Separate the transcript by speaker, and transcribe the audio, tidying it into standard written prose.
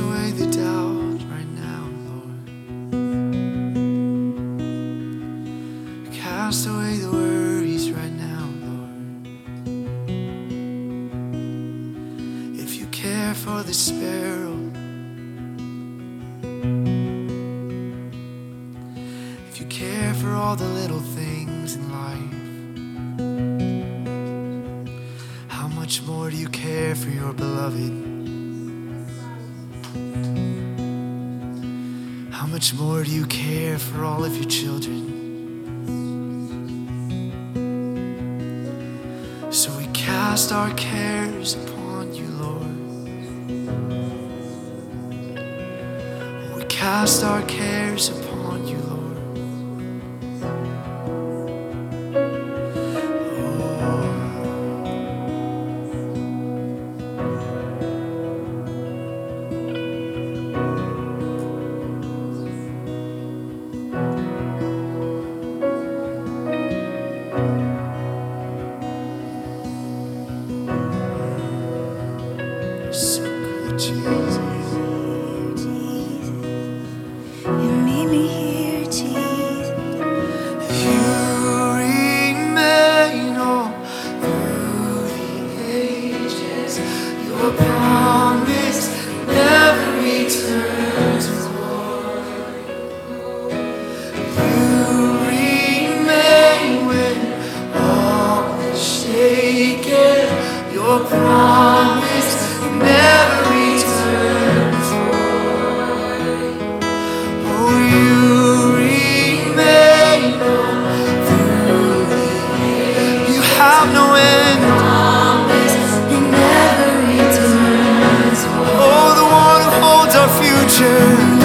Speaker 1: away the doubt right now, Lord. Cast away the worries right now, Lord. If you care for the sparrow, if you care for all the little things in life, how much more do you care for your beloved? How much more do you care for all of your children? So we cast our cares upon you, Lord. We cast our cares upon you, Lord. So good, Jesus.
Speaker 2: You meet me here, Jesus.
Speaker 1: You remain all through the ages. Your promise never returns void. You remain when all is shaken. Your promise never returns void. Oh, you remain through the ages. You have no end.
Speaker 2: Promise it never returns.
Speaker 1: Oh, the one who holds our future.